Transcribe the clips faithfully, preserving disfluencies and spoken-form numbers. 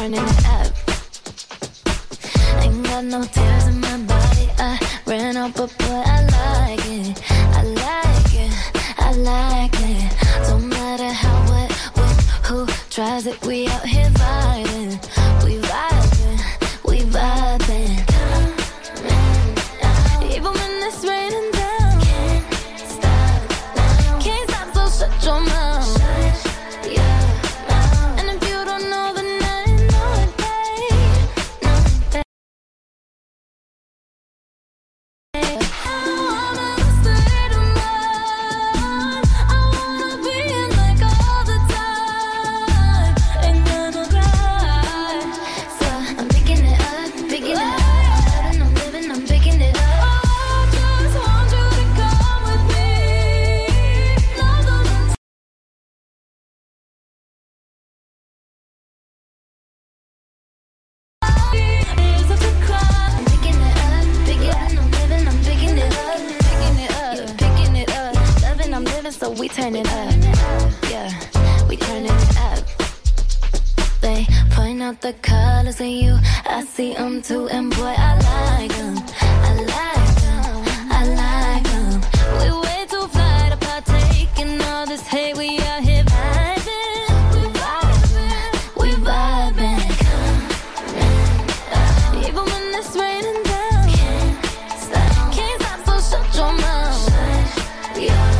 turning it up. Ain't got no tears in my body, I ran out, but boy, I like it. I like it, I like it. Don't matter how, what, when, who tries it, we out here vibing. We vibing, we vibing. Even when it's raining down, can't stop now. Can't stop, so shut your mouth. Shut your mouth. And if you don't know, then I know it, babe. Know it, babe. I wanna stay tonight. I wanna be in like all the time. Ain't gonna cry. So I'm picking it up, picking it up. And I'm living, I'm picking it up. So we turn it up, yeah, we turning it up. They point out the colors in you, I see them too, and boy, I like them, I like them, I like them. We way too fly to partake in all this hate, we out here vibing, we vibing, we vibing. Even when it's raining down, can't stop, can't stop, so shut your mouth. Shut your mouth.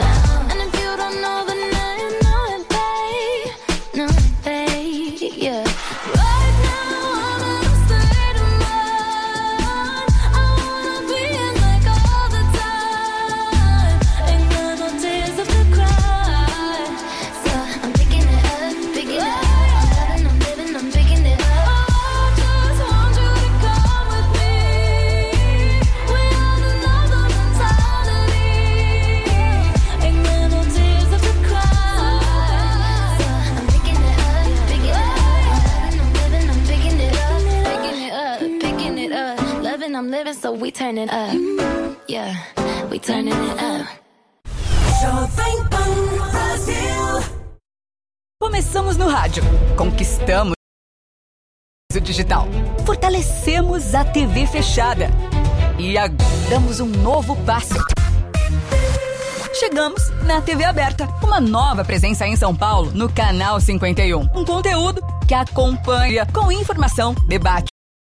I'm living, so we turn it up. Yeah, we turning it up. Jovem Pan Brasil. Começamos no rádio, conquistamos o digital, fortalecemos a T V fechada e agora damos um novo passo. Chegamos na T V aberta, uma nova presença em São Paulo no Canal cinquenta e um. Um conteúdo que acompanha com informação, debate.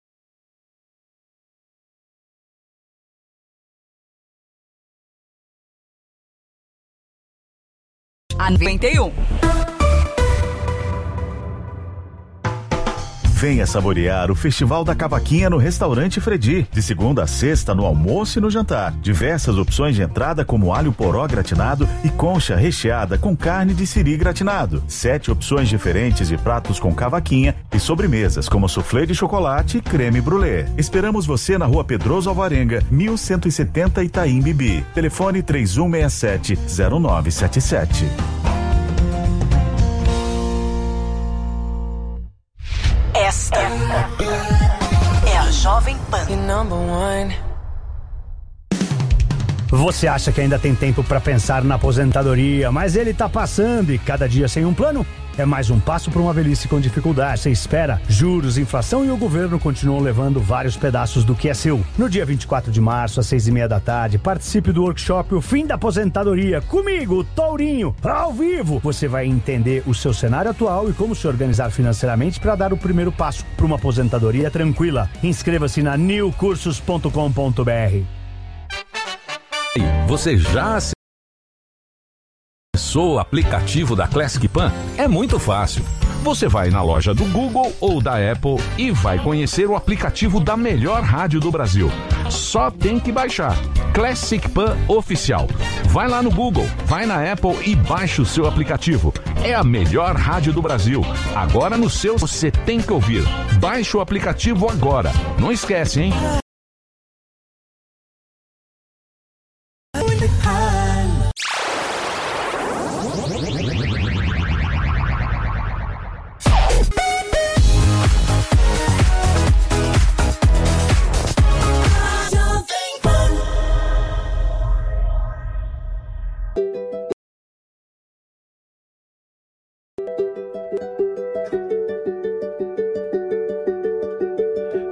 A noventa e um. Venha saborear o Festival da Cavaquinha no Restaurante Fredi. De segunda a sexta, no almoço e no jantar. Diversas opções de entrada como alho poró gratinado e concha recheada com carne de siri gratinado. Sete opções diferentes de pratos com cavaquinha e sobremesas como soufflé de chocolate e creme brulee. Esperamos você na Rua Pedroso Alvarenga, mil cento e setenta Itaim Bibi. Telefone três um seis sete, zero nove sete sete. Esta é a Jovem Pan. Você acha que ainda tem tempo para pensar na aposentadoria, mas ele tá passando e cada dia sem um plano? É mais um passo para uma velhice com dificuldade. Você espera? Juros, inflação e o governo continuam levando vários pedaços do que é seu. No dia vinte e quatro de março, às seis e meia da tarde, participe do workshop O Fim da Aposentadoria. Comigo, Tourinho, ao vivo. Você vai entender o seu cenário atual e como se organizar financeiramente para dar o primeiro passo para uma aposentadoria tranquila. Inscreva-se na new cursos ponto com ponto b r. Você já acessou o aplicativo da Classic Pan? É muito fácil. Você vai na loja do Google ou da Apple e vai conhecer o aplicativo da melhor rádio do Brasil. Só tem que baixar. Classic Pan Oficial. Vai lá no Google, vai na Apple e baixa o seu aplicativo. É a melhor rádio do Brasil. Agora no seu, você tem que ouvir. Baixe o aplicativo agora. Não esquece, hein?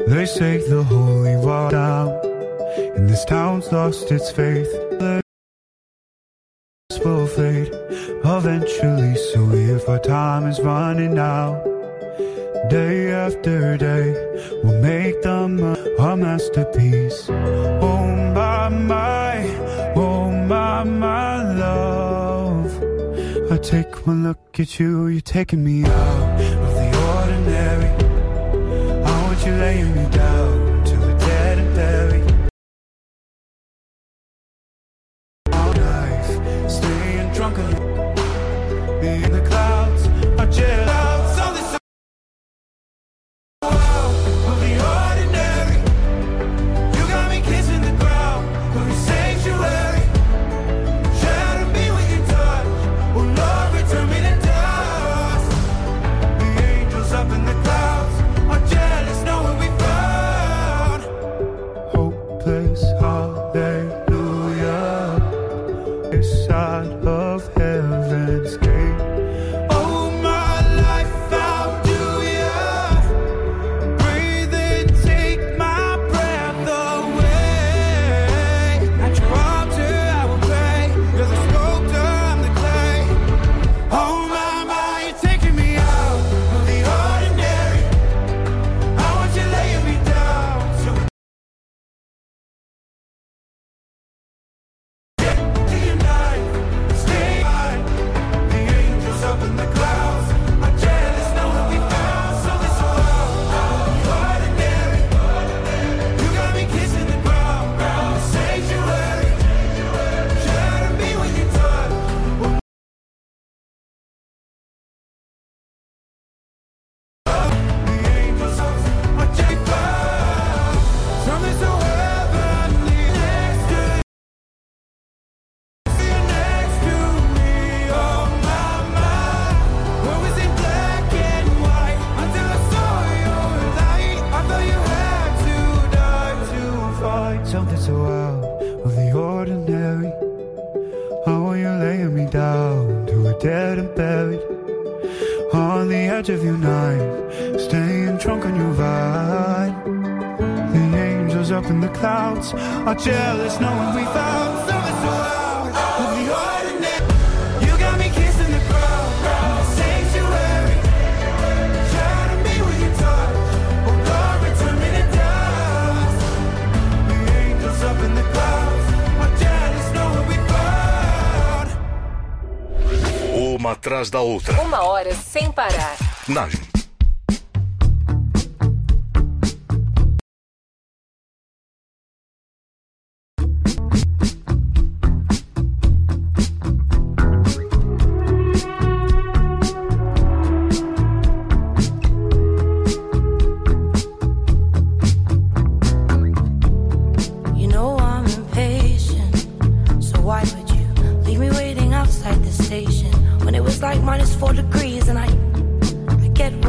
They say the holy war down, and this town's lost its faith. Will fade eventually, so if our time is running out, day after day we'll make them a masterpiece. Oh my, my, oh my, my love, I take one look at you, you're taking me out of the ordinary. I want you laying me down till we're dead and buried. Drunken in the clouds, I chill out on this world of the ordinary. You got me kissing the ground of your sanctuary. Shadow me with your touch, oh Lord, return me to dust. The angels up in the clouds are jealous, knowing we found hopeless hallelujah. This side of heaven's gate. Oh, my life, how do ya? Breathe and take my breath away. At your altar I will pray. You're the sculptor, I'm the clay. Oh, my, my, you're taking me out of the ordinary. I want you laying me down so up in the clouds, I'm jealous knowing we found something so ordinary. You got me kissing the ground, ground sanctuary. Shadow me when you touch. The angels are just found something so heavenly next to you. Next to me, oh my. Something so out of the ordinary. I want you laying me down till we're dead and buried. On the edge of your night, staying drunk on your vine. The angels up in the clouds are jealous knowing we found something so out of the ordinary. You got me kissing the ground, ground sanctuary. Shadow me with your touch, oh Lord, return me to dust. Up in the clouds, I'm jealous knowing we found. Uma atrás da outra. Uma hora sem parar. Na like minus four degrees and I, I get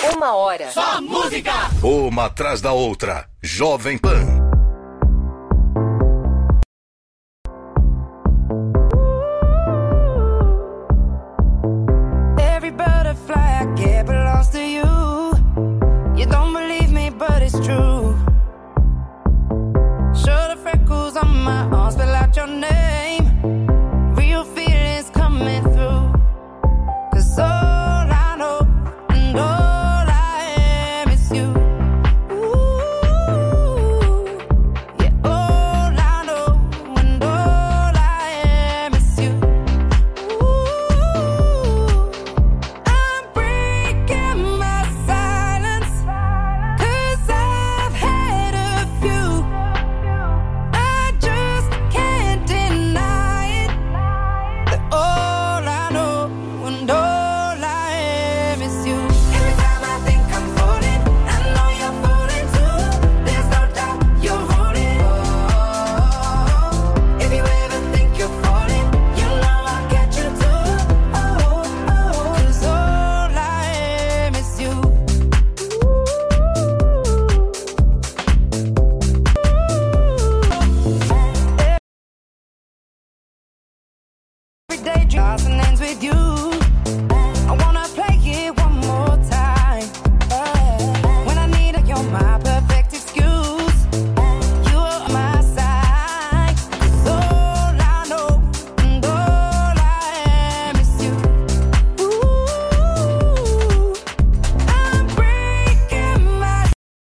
Uma hora. Só música! Uma atrás da outra. Jovem Pan. Every butterfly I get belongs to you. You don't believe me, but it's true. Show the freckles on my arms, spell out your name. Real feelings coming through. 'Cause all I know and all I am is you. Ooh, yeah, all I know and all I am is you. Ooh, I'm breaking my silence, 'cause I've had a few. I just can't deny it, that all I know and all I am is you. Every time I think I'm falling, I know you're falling too. There's no doubt you're falling. Oh, if you ever think you're falling, you know I'll get you too. Oh, oh, 'cause all I am is you. Every day starts and ends with you. I wanna play it one more time. When I need it, you're my perfect excuse. You're on my side. 'Cause all I know and all I am is you. Ooh, I'm breaking my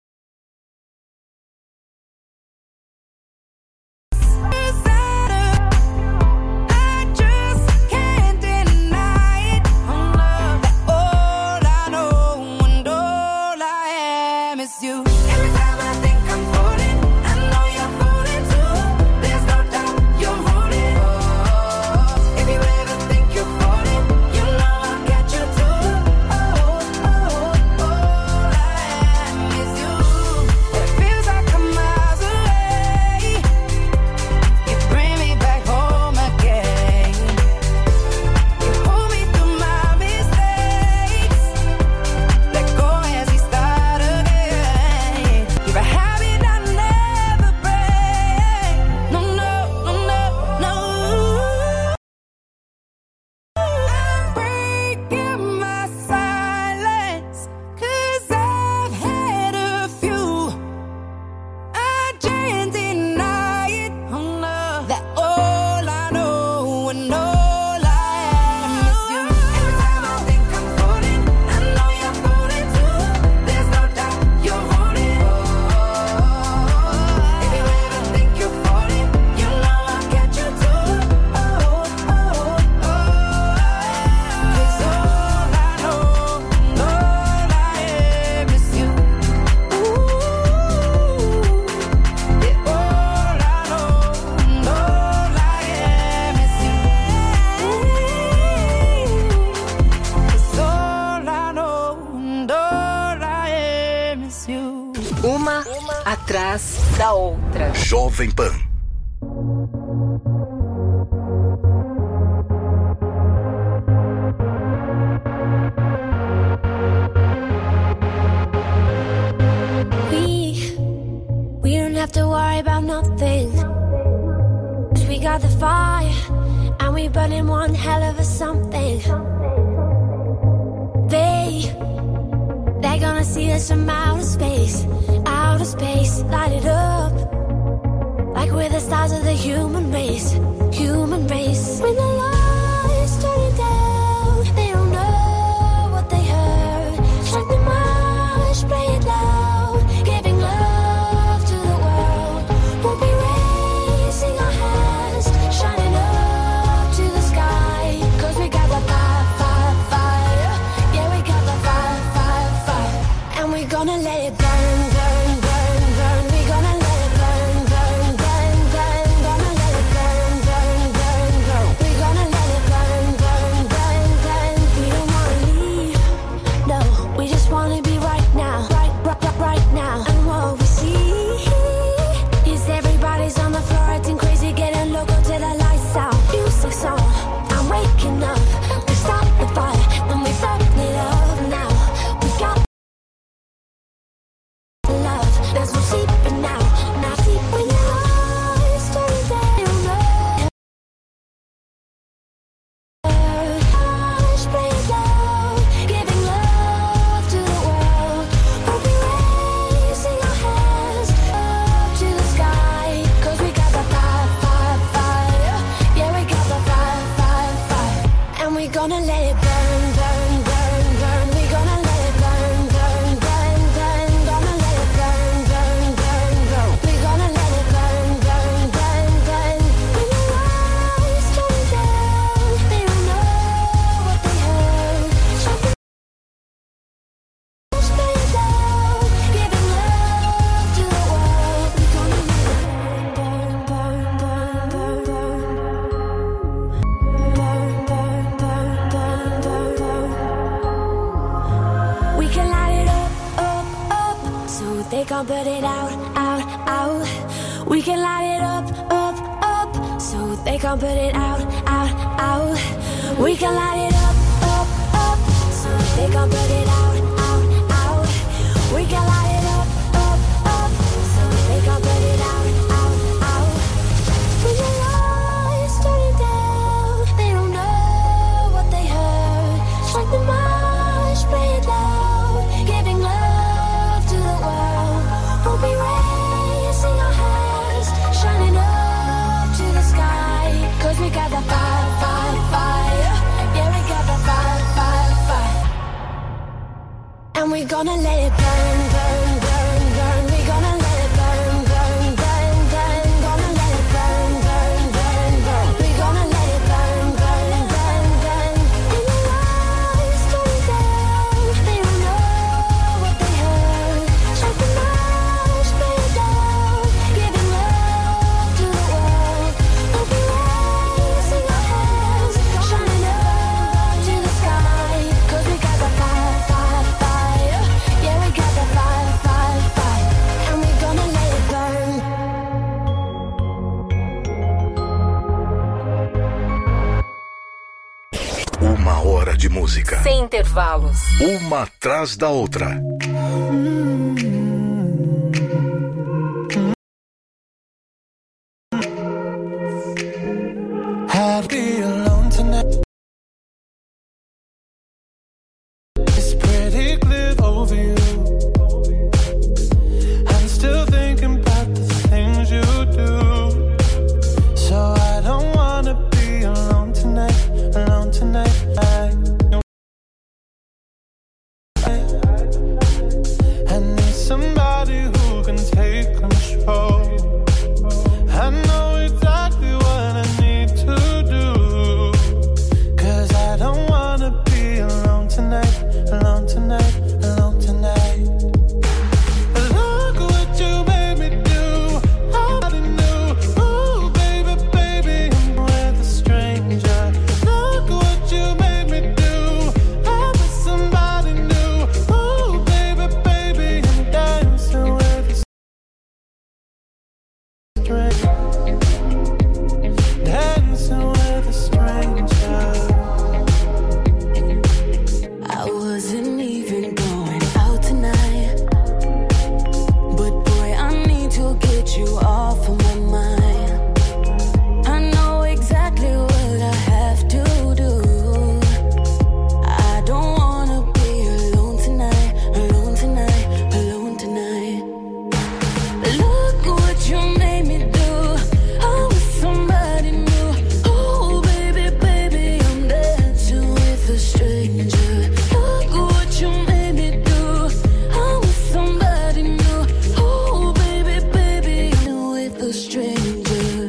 silence. I just can't deny it. Oh, no, that all I know and all I am is you. Every time I think I'm falling, I know you're falling too. There's no doubt you're falling. Oh, if you ever think you're falling, you know I'll get you too. Oh, oh, all I am is you. It feels like I'm miles away. You bring me back home again. You hold me through my mistakes. Let go as we start again. You're a habit I never break. No, no, no, no, no. I'm breaking my silence, 'cause I've had a few. I can't deny it. Oh, no, that all I know and all I am is you. Every time I think I'm falling, I know you're falling too. There's no doubt you're falling. Oh, if you ever think you're falling, you know I'll get you too. Oh, oh, oh, 'cause all I know and all I am is you. Ooh, yeah, all I know and all I am is you. 'Cause all I know and all I am is you. Uma atrás da outra. Jovem Pan. We, we don't have to worry about nothing. 'Cause we got the fire, and we burning one hell of a something. They, they're gonna see us from outer space, outer space, light it up. Like we're the stars of the human race, human race. When the lights turn down, they don't know what they heard. Strike the march, play it loud, giving love to the world. We'll be raising our hands, shining up to the sky. 'Cause we got the fire, fire, fire. Yeah, we got the fire, fire, fire. And we're gonna let it burn, burn, burn, burn. We're gonna let it burn, burn, burn, burn. Gonna let it burn, burn, burn, burn. We're gonna let it burn, burn, burn, burn. We don't wanna leave, no. We just wanna be right now, right, right, right, right now. And what we see is everybody's on the floor acting crazy, getting loco till the lights out. Music's on, I'm waking up. We stop the fire, then we stop it up. they can't put it out, out, out. We can light it up, up, up, so they can't put it out, out, out. We can light it up, up, up, so they can't put it out, out, out. We can light it up, up, up, so they can't put it out, out, out. When the lights turn down, they don't know what they heard. Strike the march, play it loud, giving love to the world. We'll be raising our hands, shining up to the sky. Cause we got the fire, fire, fire. Yeah, we got the fire, fire, fire. And we're gonna let it burn, burn, burn, burn. We're gonna let it burn, burn, burn, burn. Gonna let it burn, burn, burn, burn. We're gonna let it burn, burn, burn, burn. In the lights turn down, they don't know what they heard. Strike the march, play it down, giving love to the world. We'll be raising our hands, shining up to the sky. Cause we got the fire, fire, fire. Yeah, we got the fire, fire, fire. And we're gonna let it burn. Uma hora de música. Sem intervalos. Uma atrás da outra. I'd be alone tonight. It's pretty clear over you. I'm still thinking about the things you do. So I don't wanna be alone tonight, alone tonight. I need somebody who can take control. I know exactly what I need to do. Cause I don't wanna be alone tonight, alone tonight, alone tonight. Look what you made me do. I knew, ooh baby, baby, I'm with a stranger. Look what you made me do. I'm with somebody new. Ooh baby, baby, I'm dancing with a stranger. Dancing with a stranger. I wasn't even going out tonight, but boy, I need to get you off of my mind. I know exactly what I have to do. I don't wanna be alone tonight, alone tonight, alone tonight. Look what you made me do. I was somebody new. Oh baby, baby, I'm dancing with a stranger. Look what you made me do. I was somebody new. Oh baby, baby, I'm with a stranger.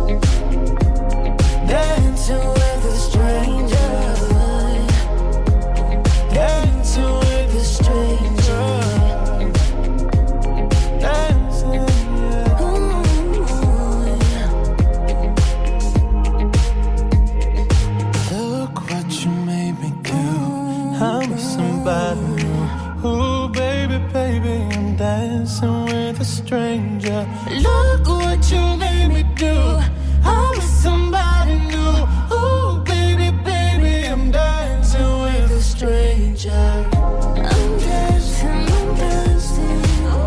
Dancing with a stranger. Dancing with a stranger. Dancing, yeah. Look what you made me do. I'm with somebody new. Ooh, baby, baby, I'm dancing with a stranger. Look what you made me do. I'm with somebody new. Ooh, baby, baby, I'm dancing with a stranger. I'm dancing, I'm dancing.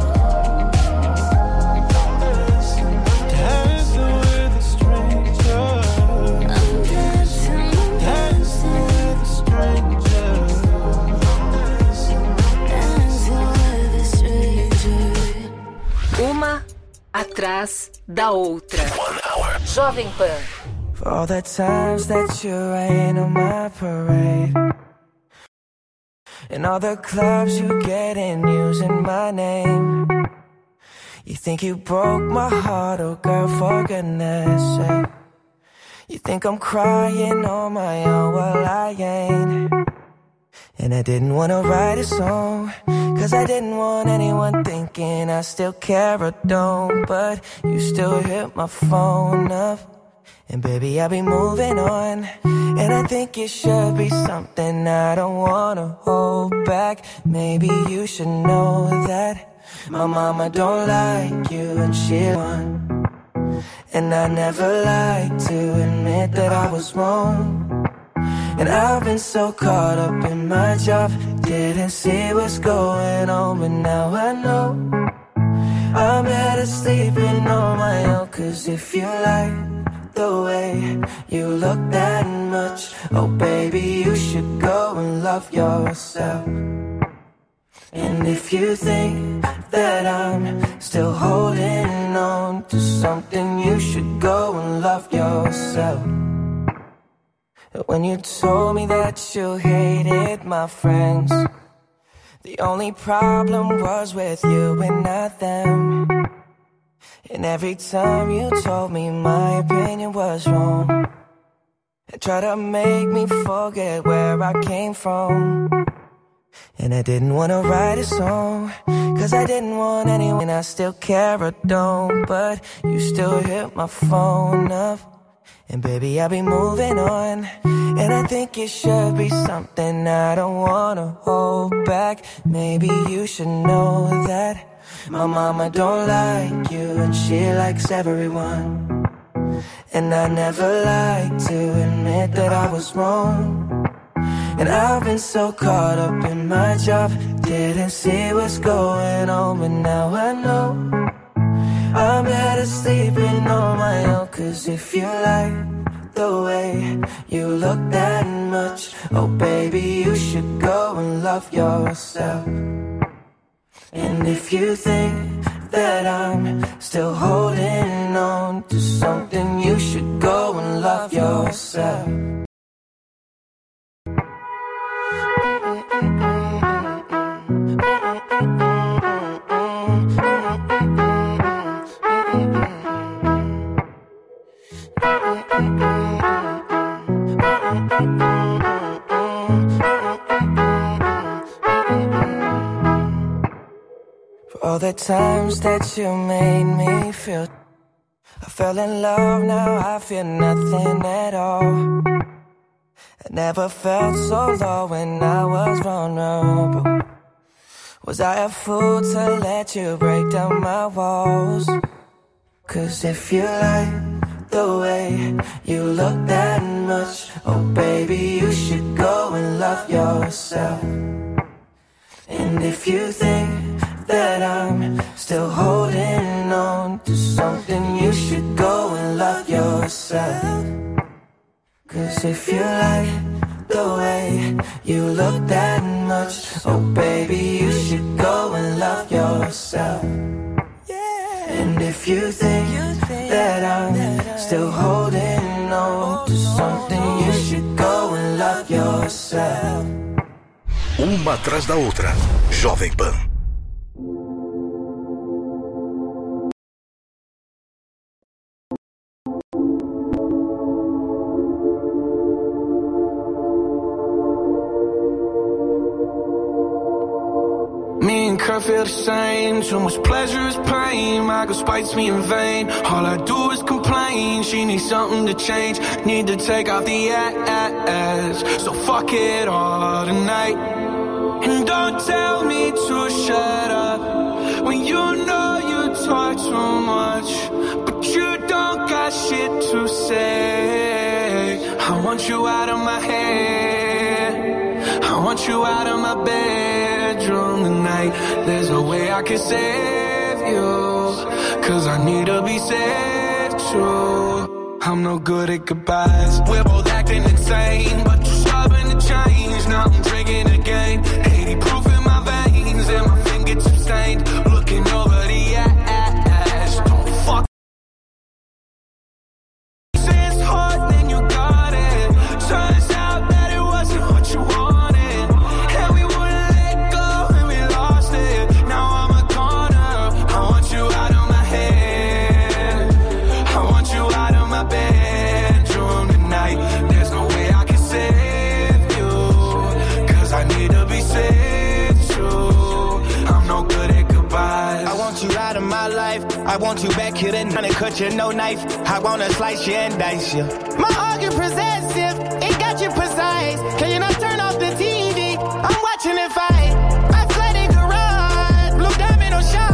Dancing with a stranger. I'm dancing, I'm Dancing with a stranger. dancing with a stranger. Uma atrás da outra. Jovem Pan. For all the times that you rain on my parade, and all the clubs you get in using my name. You think you broke my heart, oh girl, for goodness sake. You think I'm crying on my own, well I ain't. And I didn't wanna write a song, cause I didn't want anyone thinking I still care or don't. But you still hit my phone up, and baby, I'll be moving on. And I think it should be something I don't wanna hold back. Maybe you should know that my mama don't like you and she won. And I never like to admit that I was wrong. And I've been so caught up in my job, didn't see what's going on, but now I know I'm better sleeping on my own. Cause if you like the way you look that much, oh baby, you should go and love yourself. And if you think that I'm still holding on to something, you should go and love yourself. When you told me that you hated my friends, the only problem was with you and not them. And every time you told me my opinion was wrong, and tried to make me forget where I came from. And I didn't want to write a song, cause I didn't want anyone. I still care or don't, but you still hit my phone up. And baby, I'll be moving on, and I think it should be something I don't wanna hold back. Maybe you should know that my mama don't like you and she likes everyone. And I never like to admit that I was wrong. And I've been so caught up in my job, didn't see what's going on, but now I know I'm better sleeping on my own. Cause if you like the way you look that much, oh baby, you should go and love yourself. And if you think that I'm still holding on to something, you should go and love yourself. For all the times that you made me feel, I fell in love, now I feel nothing at all. I never felt so low when I was vulnerable. Was I a fool to let you break down my walls? Cause if you like the way you look that much, oh baby, you should go and love yourself. And if you think that I'm still holding on to something, you should go and love yourself. Cause if you like the way you look that much, oh baby, you should go and love yourself. And if you think that I'm still holding on to something, you should go and love yourself. Uma atrás da outra, Jovem Pan. Me and Kurt feel the same. Too much pleasure is pain. My girl spites me in vain. All I do is complain. She needs something to change. Need to take off the ass. So fuck it all tonight. And don't tell me to shut up when you know you talk too much, but you don't got shit to say. I want you out of my head. I want you out of my bedroom tonight. There's a way I can save you, cause I need to be saved too. I'm no good at goodbyes. We're both acting insane, but you're stubborn to change. Now I'm drinking again. eighty proof in my veins, and my fingertips stained. Looking over the ash. Don't fuck. Say it's hard, then you got it. Turns out that it wasn't what you wanted, and we wouldn't let go, and we lost it. Now I'm a corner. I want you out of my head. I want you out of my bedroom tonight. There's no way I can save you, cause I need to be saved too. I'm no good at goodbyes. I want you out of my life. I want you back here tonight and cut you no knife. I wanna slice you and dice you. My heart get possessive, it got you precise. Can you not turn off the T V? I'm watching it fight. I flooded garage, blue diamond on shine.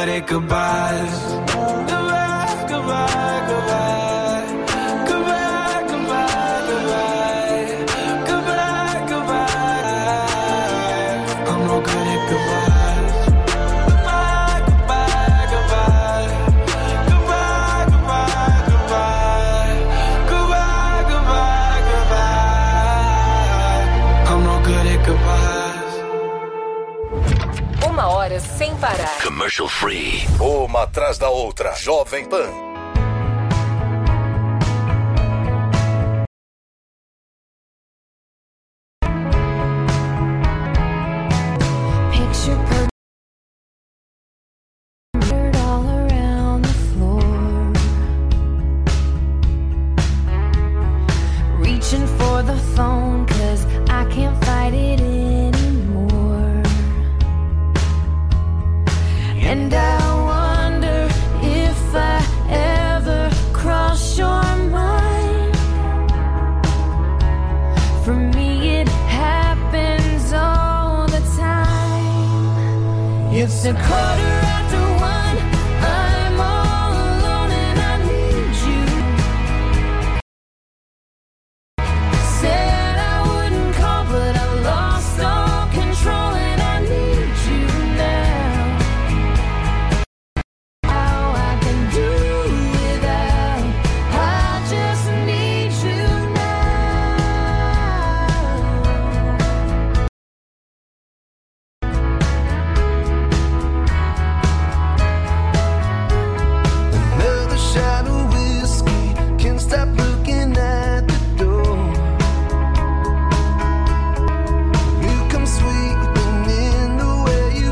good at goodbyes. Goodbye, goodbye, goodbye. Goodbye, goodbye, goodbye. Goodbye, goodbye. I'm no good at goodbyes. Goodbye, goodbye, goodbye. Goodbye, goodbye, goodbye. Goodbye, goodbye, goodbye. I'm no good at goodbyes. Uma hora sem parar. Commercial free. Uma atrás da outra. Jovem Pan. Picture perfect all around the floor. Reaching for the phone 'cause I can't fight it anymore. And I wonder if I ever cross your mind. For me it happens all the time. It's a quarter after one, I'm all alone and I need you. Said I wouldn't call but I lost all control and I need you now. How I can do without, I just need you Another shot of whiskey, can't stop looking at the door. You come sweeping in the way you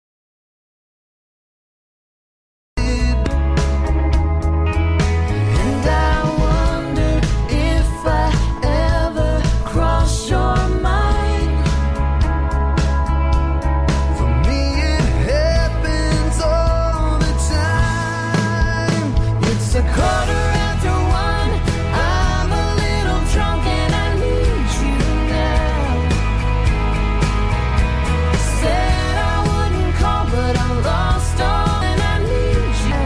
did. And I wonder if I ever cross your mind. For me it happens all the time. It's a quarter after one, I'm a little drunk and I need you now. Said I wouldn't call but I'm lost all and I need you.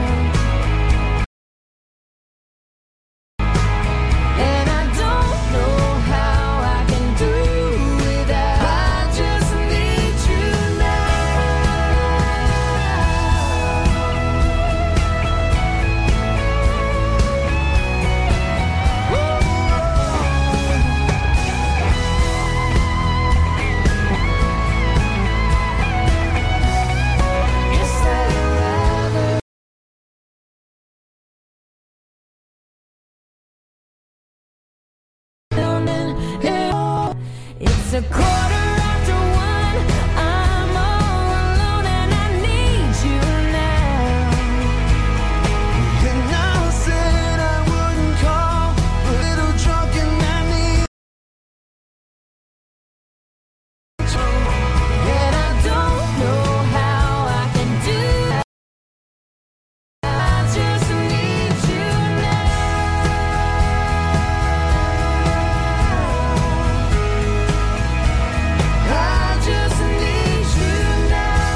And I don't know how I can do without, I just need you Yes, I'd rather. It's a quarter after one, I'm all alone and I need you now. And I said I wouldn't call, a little drunk and I need you. And I don't know how I can do that. I just need you I just need you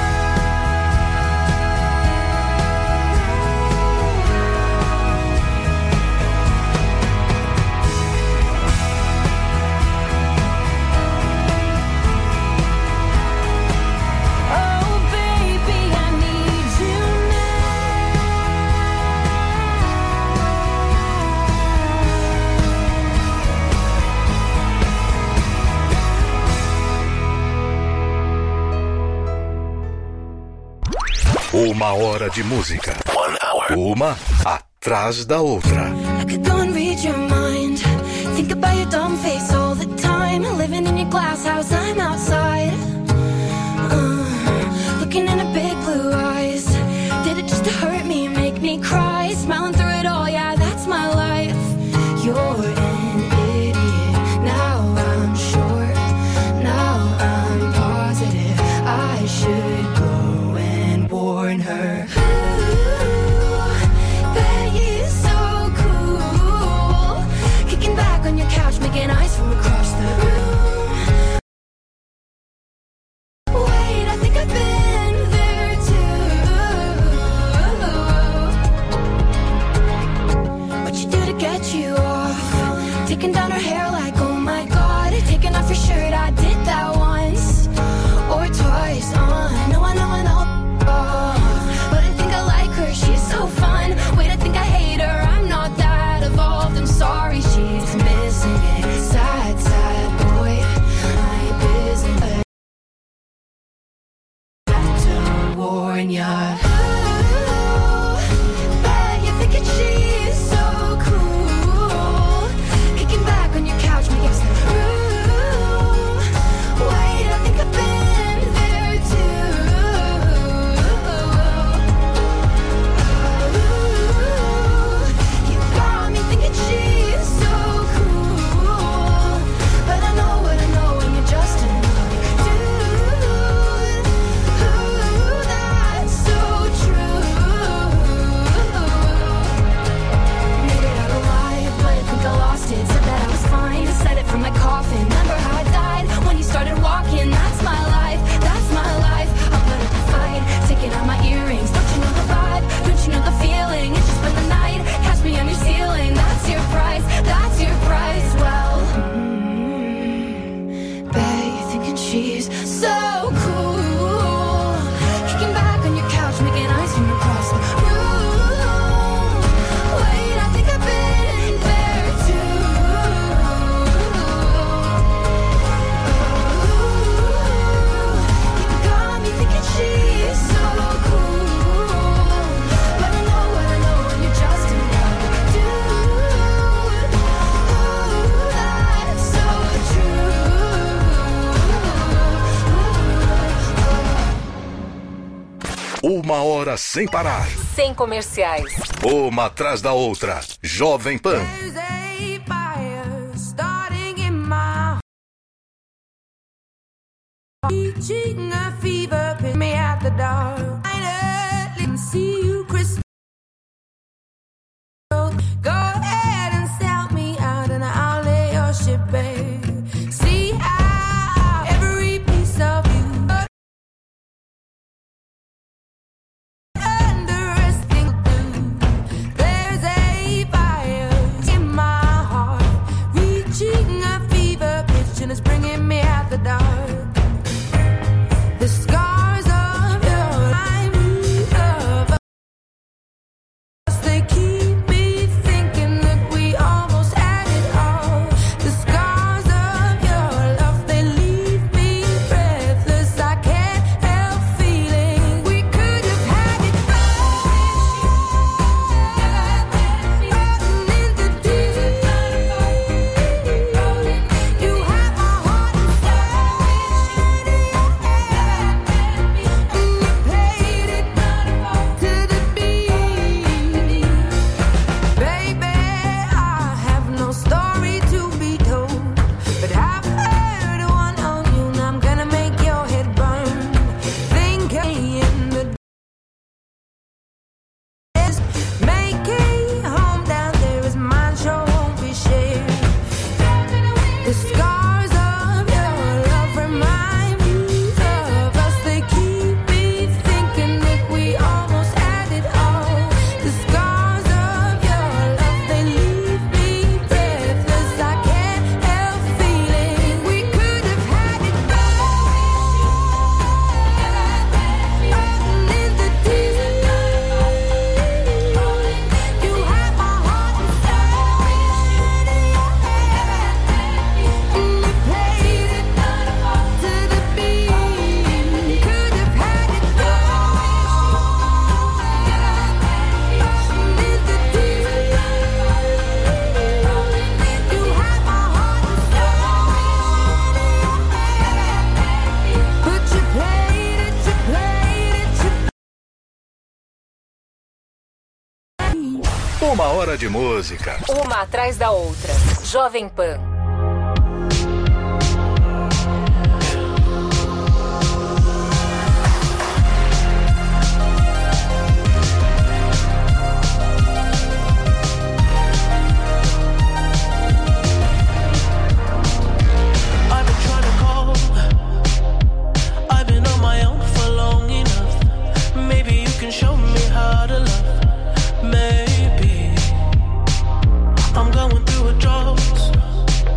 Oh, baby, I need you Uma hora de música. One hour. Uma atrás da outra. I could go and read your mind. Think about your dumb face all the time. Living in your glass house, I'm outside. Uh, looking in her big blue eyes. Did it just to hurt me, make me cry? Smiling through it all, yeah, that's my life. You're an idiot. Now I'm sure. Now I'm positive. I should go and warn her. Ooh, bet you're so cool. Kicking back on your couch, making eyes from across the room. in your heart. Ooh, bet you're thinking she's so cool. Kicking back on your couch, making some room. Wait, I think I've been there too. Ooh, you got me thinking she's so cool. But I know what I know when you're just another dude. Ooh, that's so true. Made it out alive, but I think I lost it. Said that I was fine, said it from my coffin. Remember how I died when you started walking? That's my life, that's my life. I'll put up a fight, taking out my earrings. Don't you know the vibe? Don't you know the feeling? It's just been the night, catch me on your ceiling. That's your price, that's your price. Well, mm, bet you're thinking she's so cool. Kicking back on your couch, making eyes from across the room. Wait, I think I've been there too. You got me thinking she's so cool. But I know what I know when you're just another dude. Ooh, that's so Uma hora sem parar. Sem comerciais. Uma atrás da outra. Jovem Pan. There's a fire starting in my heart. Reaching a fever pitch me at the dark. I didn't see you, Christmas. Go ahead and sell me out and I'll lay your shit bare. See how every piece of you underestimate. There's a fire in my heart, reaching a fever pitch and it's bringing me out the dark. The scars of your life of us, they keep me thinking that we almost had it all. The scars of your love, they leave me breathless. I can't help feeling we could have had it all. Rolling in the deep. You have my heart and soul. And you played it to the beat. Baby, I have no story to be told, but I've heard one on you and I'm gonna make your head burn. Think in the dust, make a home down there as mine sure won't be shared. The scars of your love remind me of us. They keep me thinking that we almost had it all. The scars of your love, they leave me breathless. I can't help feeling we could have had it all. Rolling in the deep. You have my heart and soul. And you played it to the beat. Could have had it all. Rolling in the deep. You have my heart and soul. But you played it, you played it, you Uma hora de música. Uma atrás da outra. Jovem Pan. I've been trying to call. I've been on my own for long enough. Maybe you can show me how to love. Maybe I'm going through a drought.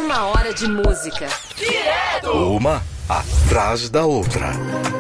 Uma hora de música. Direto! Uma atrás da outra.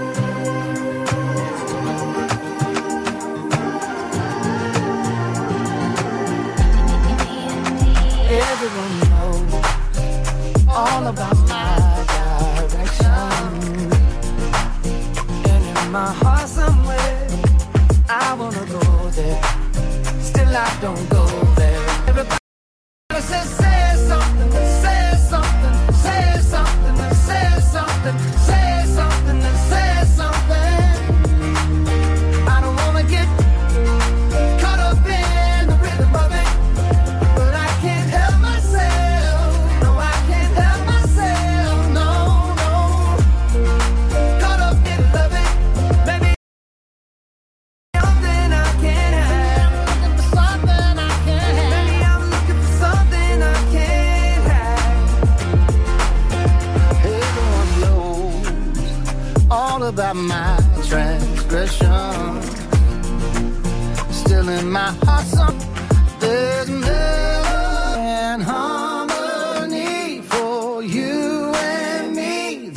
Everyone knows all about my direction. And in my heart somewhere, I wanna go there. Still I don't go there. Everybody says, say something, say something, say something, say something, say something, say something. I don't wanna get caught up in the rhythm of it. But I can't help myself. No, I can't help myself. No, no. Caught up in love it. Maybe something I can't have. Looking for something I can't have. Maybe I'm looking for something I can't have. Everyone knows all about my transgression. Still in my heart, some there's love and harmony for you and me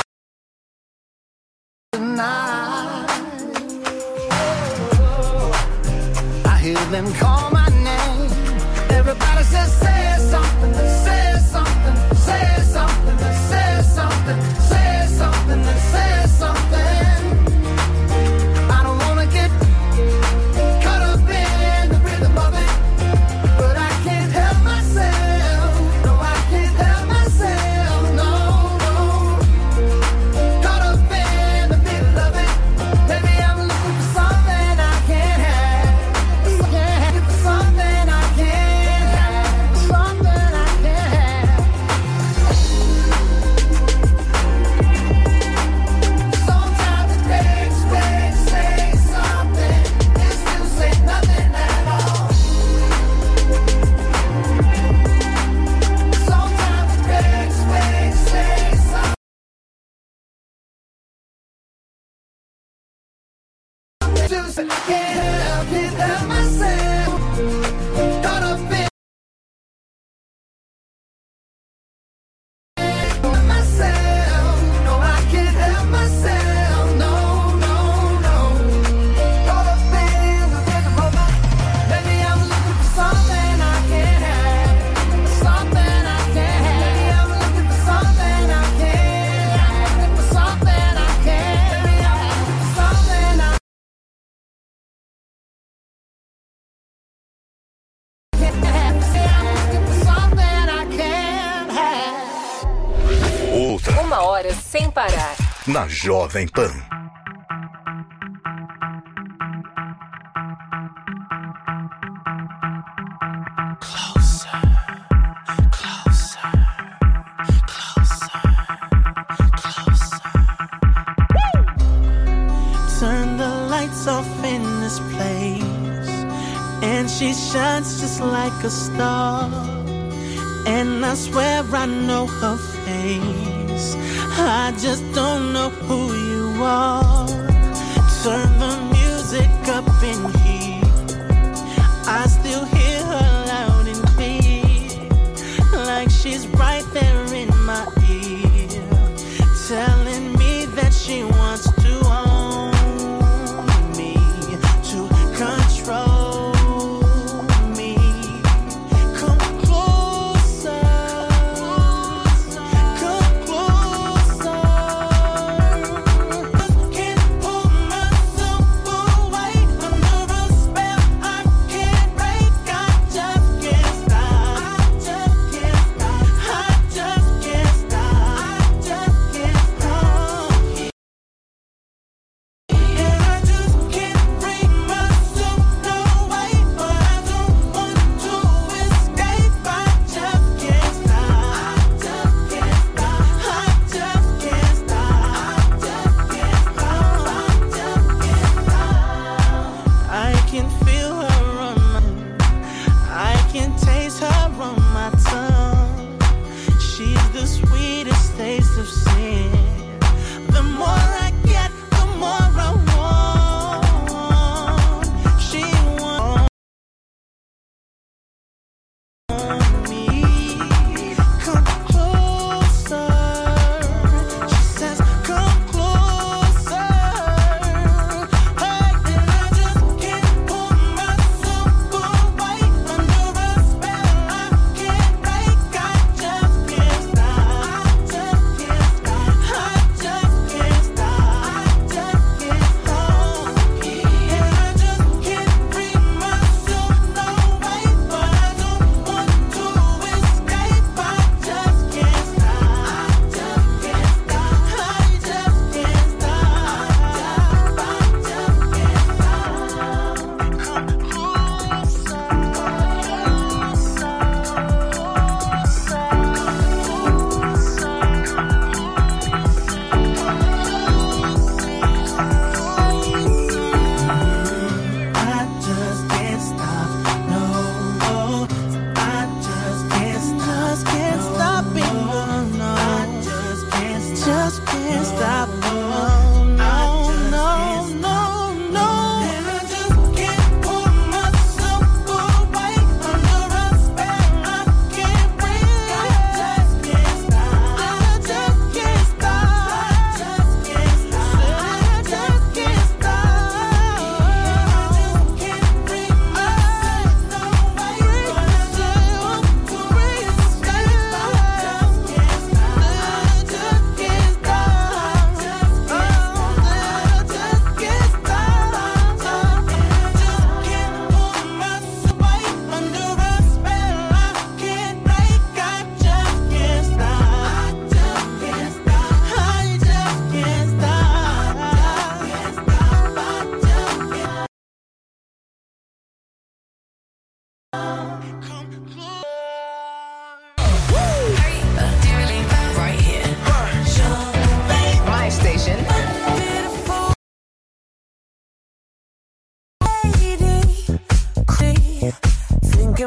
tonight. I hear them call my name. Everybody says, say something, say something, say something, say something, say something, say something. I don't wanna get caught up in the rhythm of it. But I can't help myself. No, I can't help myself. No, no. Caught up in the middle of it. Maybe I'm looking for something I can't have. Looking for something I can't have. Something I can't have. Sometimes it takes space, say something, and still say nothing at all. Sometimes it takes space, say something, still say can't help, can't help myself. Caught up in myself. No, I can't help myself. No, no, no. Caught up in the rhythm of it. Maybe I'm looking for something I can't have. Something I can't have. Maybe I'm looking for something I can't have. Looking for something I can't. Maybe I'm looking for something I can't have. Say I'm looking for something I can't have. Outra Uma hora sem parar. na Jovem Pan. Turn the lights off in this place, and she shines just like a star. And I swear I know her face, I just don't know who you are. Turn the music up in here, I still hear her loud and clear, like she's right there in my ear, telling me that she wants to own me, to control me. Come closer, come closer. Can't pull myself away under a spell I can't break. I just can't stop. I just can't stop. I just can't stop. I just can't stop. And I just can't bring myself away, but I don't want to escape. I just can't stop. I just can't stop. I just can't stop. I just can't stop. I just can't stop. I can feel her on my, I can taste her on my tongue. She's the sweetest taste of sin. The more I get, the more I want. She wants me. Come close.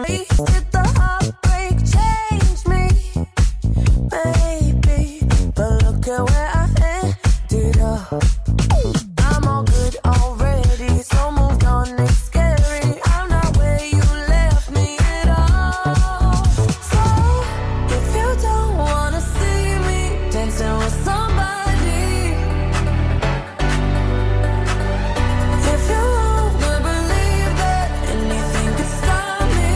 Did the heartbreak change me? Maybe, but look at where I ended up. I'm all good already, so moved on, it's scary. I'm not where you left me at all. So, if you don't wanna see me dancing with somebody, if you wanna believe that anything could stop me,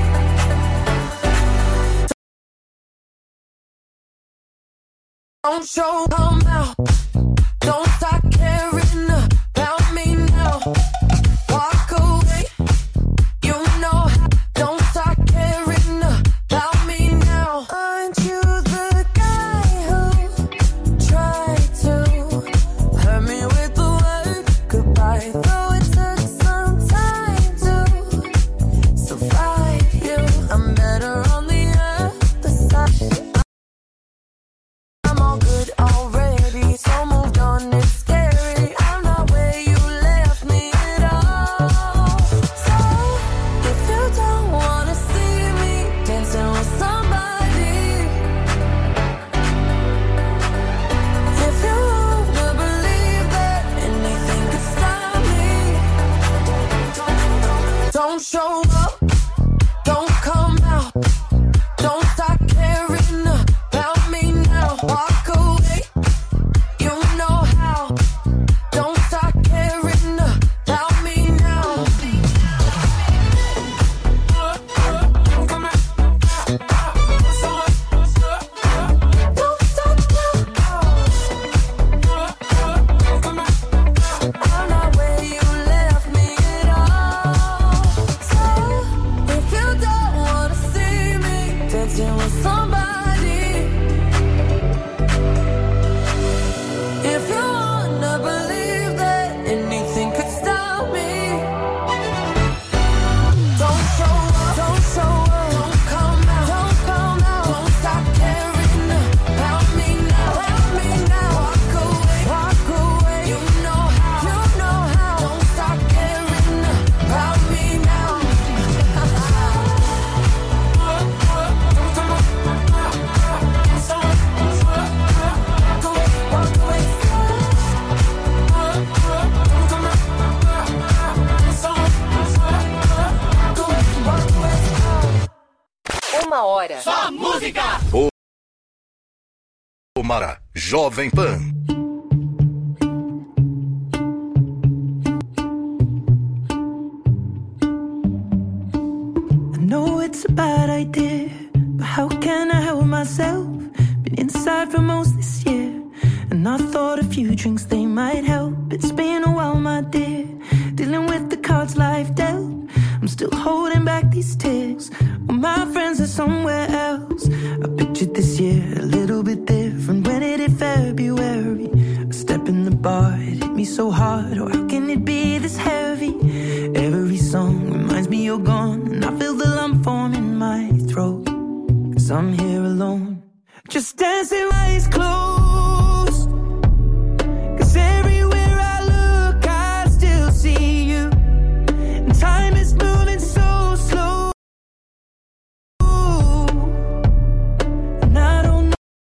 don't show, come out. Don't stop caring about me now. Walk away. You know how. Don't stop caring about me now. Aren't you the guy who tried to hurt me with the word goodbye? Though it took some time to survive you, I'm better on the other side. I'm all good already, so moved on, it's scary. I'm not where you left me at all. So, if you don't wanna see me dancing with somebody, if you wanna believe that anything could stop me, don't show up, don't come out, don't stop caring about me now. Walk away, you know how. Don't stop caring about me now. Don't stop now. I'm not where you left me at all. So, if you don't wanna see me dancing with somebody, if you wanna believe that anything could stop me, don't show up, don't show up, don't come out, don't come out, don't stop caring about me now, about me now. Walk away, walk away, you know how, you know how. Don't stop caring about me now. Walk away. Uma hora. Só música! O Mara Jovem Pan. I know it's a bad idea, but how can I help myself? Been inside for most this year, and I thought a few drinks they might help. It's been a while, my dear, dealing with the cards life dealt. I'm still holding back these tears, well, my friends are somewhere else. I pictured this year a little bit different when it hit February. A step in the bar, it hit me so hard. Oh, how can it be this heavy? Every song reminds me you're gone, and I feel the lump form in my throat. Cause I'm here alone, just dancing, eyes closed. Cause everywhere I look, I still see you. And time is moving so slow. And I don't know.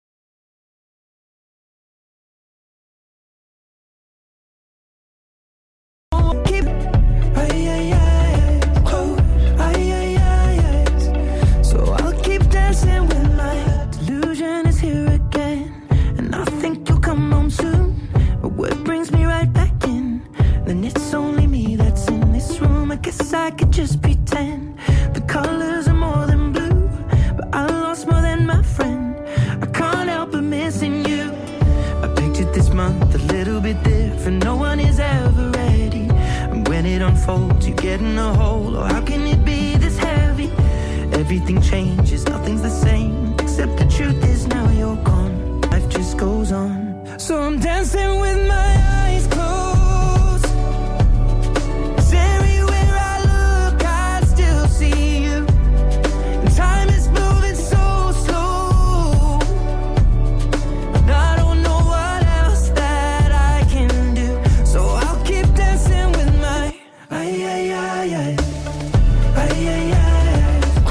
Keep, ay, ay, ay, close, ay, ay, ay, ay. So I'll keep dancing with my delusion is here again. And I think you'll come home soon. But what brings me right back in? Then it's only me that's in this room. I guess I could just pretend the colors are more than blue, but I lost more than my friend. I can't help but missing you. I pictured this month a little bit different. No one is ever ready, and when it unfolds, you get in a hole. Oh, how can it be this heavy? Everything changes, nothing's the same, except the truth is now you're gone. Life just goes on. So I'm dancing with my eyes closed. 'Cause everywhere I look, I still see you. And time is moving so slow. And I don't know what else that I can do. So I'll keep dancing with my ay, ay, ay, ay. Ay, ay, ay.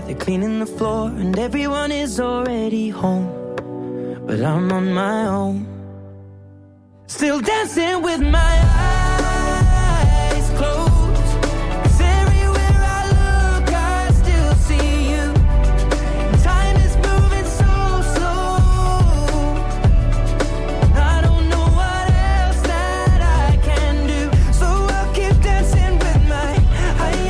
they're cleaning the floor, and everyone is already home. But I'm on my own, still dancing with my eyes closed. 'Cause everywhere I look, I still see you. Time is moving so slow. I don't know what else that I can do, so I'll keep dancing with my eyes,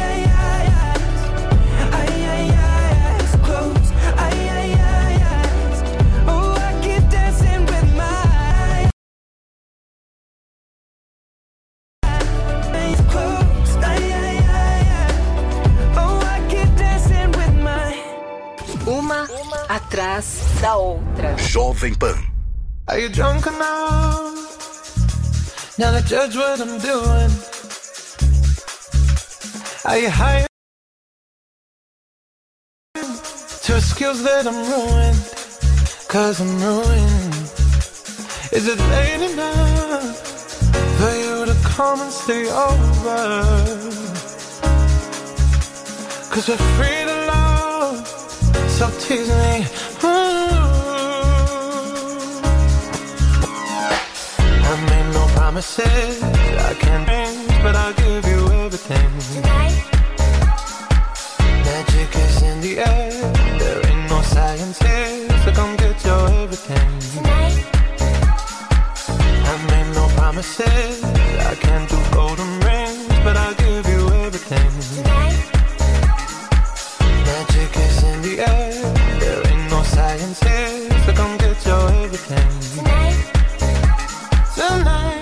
eyes closed. Eyes, oh, I keep dancing with my eyes closed. Oh, I keep dancing with my. Uma atrás da outra. Jovem Pan. Are you drunk enough now to judge what I'm doing? Are you high to skills that I'm ruined? Cause I'm ruined. Is it late enough for you to come and stay over? Cause we're free to love, so tease me. Ooh. I made no promises, I can't change, but I'll give you everything. Tonight. Magic is in the air, there ain't no science here, so come get your everything. Tonight. I made no promises, I can't do golden rings, but I'll give you everything. Tonight. Magic is in the air, there ain't no science here, so come get your everything. Tonight. Tonight.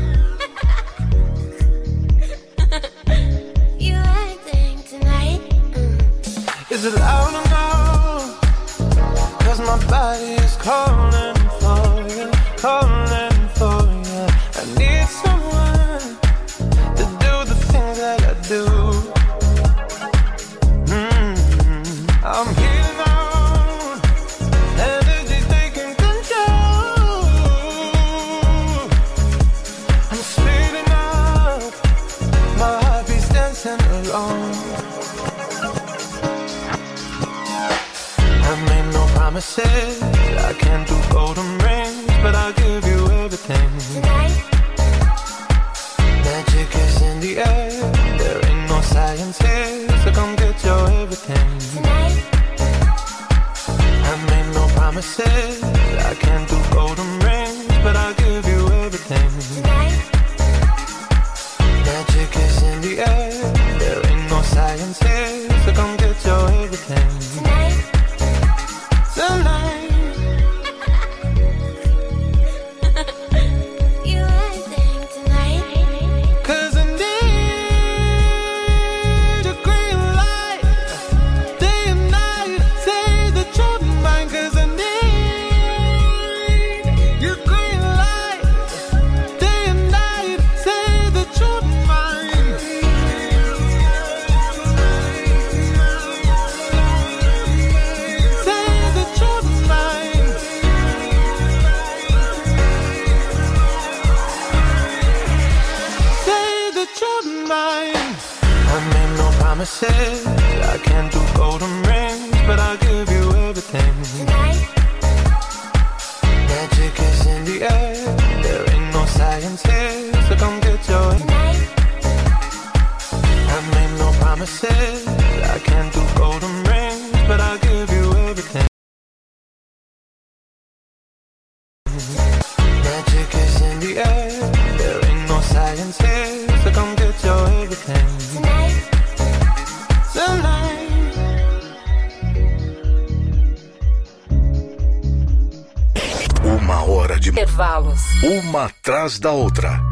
You acting tonight? Is it loud enough? Cause my body is calling for you, calling for you. I need someone to do the things that I do. Mm-hmm. I'm here now, energy's taking control. I'm speeding up, my heartbeat's dancing along. I made no promises, I can't do golden rings, but I'll give you everything. Tonight. Magic is in the air, there ain't no science here, so come get your everything. Tonight. I made no promises, I can't do golden rings, but I'll give you everything. Tonight. Magic is in the air, there ain't no science here, so come get your everything. Tonight. Tonight. You acting tonight? Cause I need your green light, day and night, say that you're mine. Cause I need your green light, day and night, say that you're mine. Say that you're mine. Say that you're mine. I made no promises, I can't do golden rings, but I'll give you everything. Tonight. Magic is in the air, there ain't no science here, so come get your. Tonight. I made no promises, I can't do golden rings, but I'll give you everything. Magic is in the air, there ain't no science here, so come get your everything. Tonight. Tonight. Uma hora de Intervalos. uma atrás da outra.